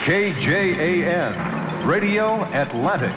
KJAN, Radio Atlantic.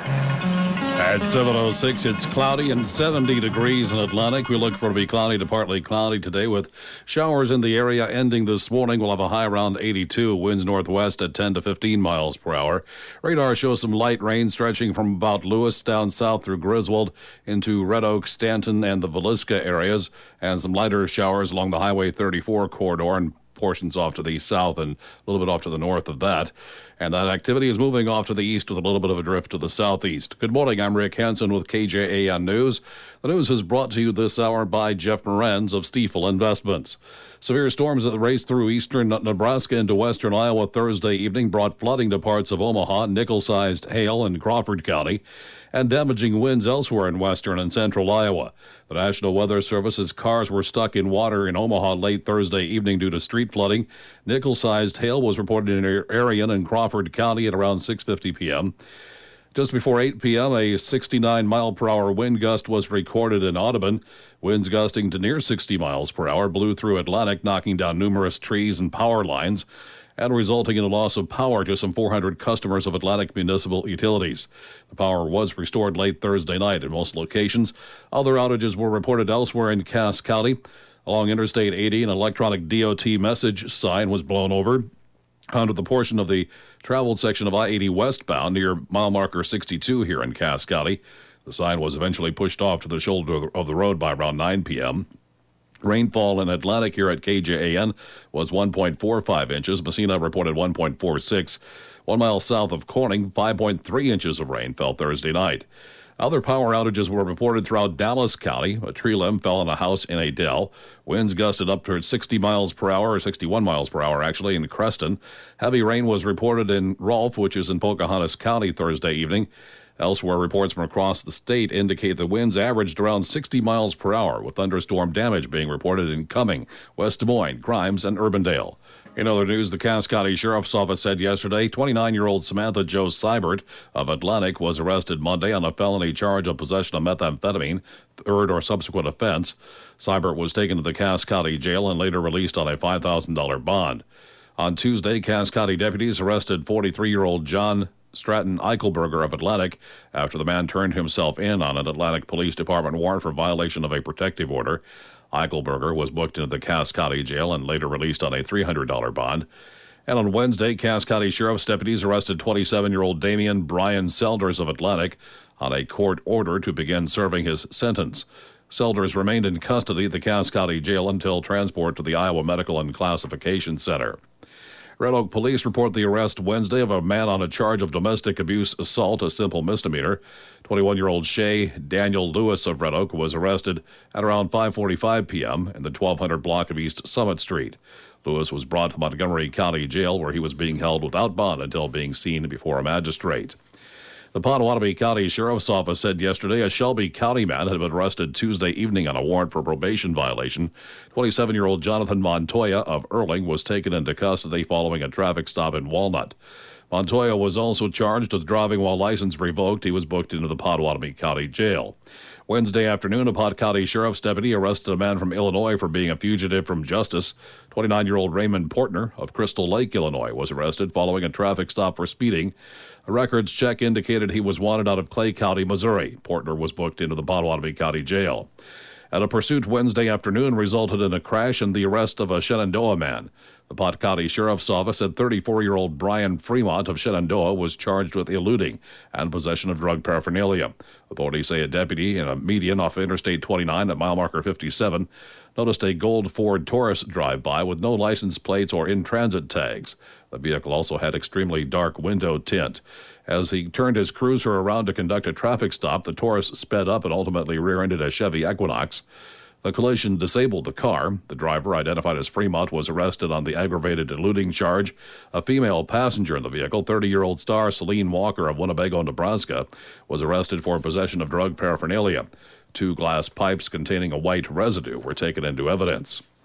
At 7:06, it's cloudy and 70 degrees in Atlantic. We look for it to be cloudy to partly cloudy today with showers in the area ending this morning. We'll have a high around 82, winds northwest at 10 to 15 miles per hour. Radar shows some light rain stretching from about Lewis down south through Griswold into Red Oak, Stanton, and the Villisca areas, and some lighter showers along the Highway 34 corridor and portions off to the south and a little bit off to the north of that. And that activity is moving off to the east with a little bit of a drift to the southeast. Good morning, I'm Rick Hansen with KJAN News. The news is brought to you this hour by Jeff Morenz of Stiefel Investments. Severe storms that raced through eastern Nebraska into western Iowa Thursday evening brought flooding to parts of Omaha, nickel-sized hail in Crawford County, and damaging winds elsewhere in western and central Iowa. The National Weather Service's cars were stuck in water in Omaha late Thursday evening due to street flooding. Nickel-sized hail was reported in Arion and Crawford County at around 6:50 p.m. Just before 8 p.m., a 69-mile-per-hour wind gust was recorded in Audubon. Winds gusting to near 60 miles per hour blew through Atlantic, knocking down numerous trees and power lines, and resulting in a loss of power to some 400 customers of Atlantic Municipal Utilities. The power was restored late Thursday night in most locations. Other outages were reported elsewhere in Cass County. Along Interstate 80, an electronic DOT message sign was blown over onto the portion of the traveled section of I-80 westbound near mile marker 62 here in Cass County. The sign was eventually pushed off to the shoulder of the road by around 9 p.m. Rainfall in Atlantic here at KJAN was 1.45 inches. Messina reported 1.46. 1 mile south of Corning, 5.3 inches of rain fell Thursday night. Other power outages were reported throughout Dallas County. A tree limb fell on a house in a dell. Winds gusted up to 60 miles per hour, or 61 miles per hour actually, in Creston. Heavy rain was reported in Rolfe, which is in Pocahontas County Thursday evening. Elsewhere, reports from across the state indicate the winds averaged around 60 miles per hour, with thunderstorm damage being reported in Cumming, West Des Moines, Grimes, and Urbandale. In other news, the Cass County Sheriff's Office said yesterday 29-year-old Samantha Jo Seibert of Atlantic was arrested Monday on a felony charge of possession of methamphetamine, third or subsequent offense. Seibert was taken to the Cass County Jail and later released on a $5,000 bond. On Tuesday, Cass County deputies arrested 43-year-old John Stratton Eichelberger of Atlantic after the man turned himself in on an Atlantic Police Department warrant for violation of a protective order. Eichelberger was booked into the Cass County Jail and later released on a $300 bond. And on Wednesday, Cass County Sheriff's deputies arrested 27-year-old Damian Brian Selders of Atlantic on a court order to begin serving his sentence. Selders remained in custody at the Cass County Jail until transport to the Iowa Medical and Classification Center. Red Oak police report the arrest Wednesday of a man on a charge of domestic abuse assault, a simple misdemeanor. 21-year-old Shay Daniel Lewis of Red Oak was arrested at around 5:45 p.m. in the 1200 block of East Summit Street. Lewis was brought to Montgomery County Jail, where he was being held without bond until being seen before a magistrate. The Potawatomi County Sheriff's Office said yesterday a Shelby County man had been arrested Tuesday evening on a warrant for probation violation. 27-year-old Jonathan Montoya of Erling was taken into custody following a traffic stop in Walnut. Montoya was also charged with driving while license revoked. He was booked into the Potawatomi County Jail. Wednesday afternoon, a Pot County Sheriff's deputy arrested a man from Illinois for being a fugitive from justice. 29-year-old Raymond Portner of Crystal Lake, Illinois, was arrested following a traffic stop for speeding. A records check indicated he was wanted out of Clay County, Missouri. Portner was booked into the Potawatomi County Jail. And a pursuit Wednesday afternoon resulted in a crash and the arrest of a Shenandoah man. The Pot County Sheriff's Office said 34-year-old Brian Fremont of Shenandoah was charged with eluding and possession of drug paraphernalia. Authorities say a deputy in a median off Interstate 29 at mile marker 57 noticed a gold Ford Taurus drive by with no license plates or in-transit tags. The vehicle also had extremely dark window tint. As he turned his cruiser around to conduct a traffic stop, the Taurus sped up and ultimately rear-ended a Chevy Equinox. The collision disabled the car. The driver, identified as Fremont, was arrested on the aggravated eluding charge. A female passenger in the vehicle, 30-year-old star Celine Walker of Winnebago, Nebraska, was arrested for possession of drug paraphernalia. 2 glass pipes containing a white residue were taken into evidence.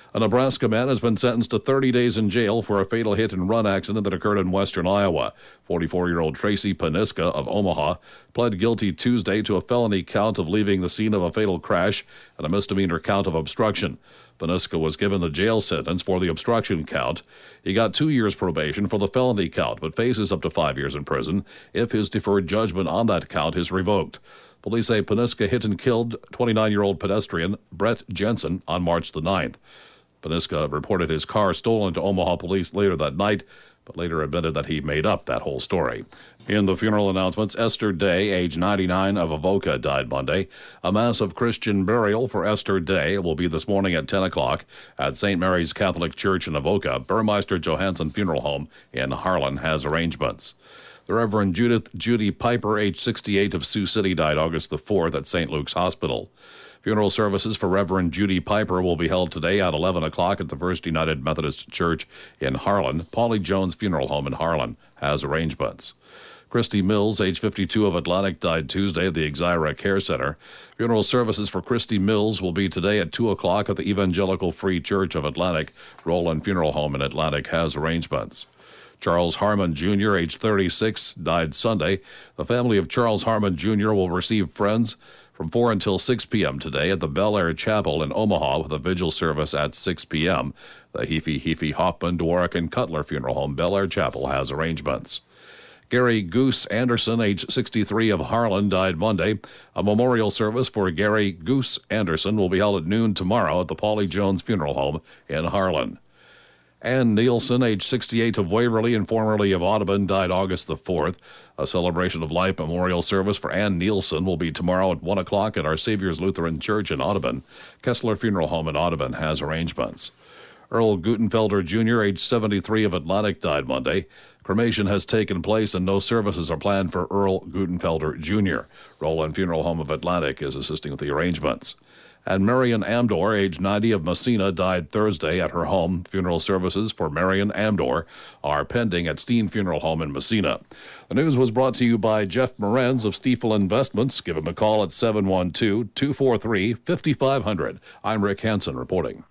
A Nebraska man has been sentenced to 30 days in jail for a fatal hit-and-run accident that occurred in western Iowa. 44-year-old Tracy Paniska of Omaha pled guilty Tuesday to a felony count of leaving the scene of a fatal crash and a misdemeanor count of obstruction. Paniska was given the jail sentence for the obstruction count. He got 2 years probation for the felony count, but faces up to 5 years in prison if his deferred judgment on that count is revoked. Police say Paniska hit and killed 29-year-old pedestrian Brett Jensen on March the 9th. Paniska reported his car stolen to Omaha police later that night, but later admitted that he made up that whole story. In the funeral announcements, Esther Day, age 99, of Avoca, died Monday. A mass of Christian burial for Esther Day will be this morning at 10 o'clock at St. Mary's Catholic Church in Avoca. Burmeister Johansson Funeral Home in Harlan has arrangements. The Reverend Judy Piper, age 68, of Sioux City, died August the 4th at St. Luke's Hospital. Funeral services for Reverend Judy Piper will be held today at 11 o'clock at the First United Methodist Church in Harlan. Paulie Jones Funeral Home in Harlan has arrangements. Christy Mills, age 52, of Atlantic, died Tuesday at the Exira Care Center. Funeral services for Christy Mills will be today at 2 o'clock at the Evangelical Free Church of Atlantic. Roland Funeral Home in Atlantic has arrangements. Charles Harmon Jr., age 36, died Sunday. The family of Charles Harmon Jr. will receive friends from 4 until 6 p.m. today at the Bel Air Chapel in Omaha with a vigil service at 6 p.m. The Heafy Hoffman, Dwarick, and Cutler Funeral Home, Bel Air Chapel, has arrangements. Gary Goose Anderson, age 63, of Harlan, died Monday. A memorial service for Gary Goose Anderson will be held at noon tomorrow at the Paulie Jones Funeral Home in Harlan. Ann Nielsen, age 68, of Waverly and formerly of Audubon, died August the 4th. A celebration of life memorial service for Ann Nielsen will be tomorrow at 1 o'clock at Our Savior's Lutheran Church in Audubon. Kessler Funeral Home in Audubon has arrangements. Earl Gutenfelder Jr., age 73, of Atlantic, died Monday. Cremation has taken place and no services are planned for Earl Gutenfelder Jr. Roland Funeral Home of Atlantic is assisting with the arrangements. And Marion Amdor, age 90, of Messina, died Thursday at her home. Funeral services for Marion Amdor are pending at Steen Funeral Home in Messina. The news was brought to you by Jeff Morenz of Stiefel Investments. Give him a call at 712-243-5500. I'm Rick Hansen reporting.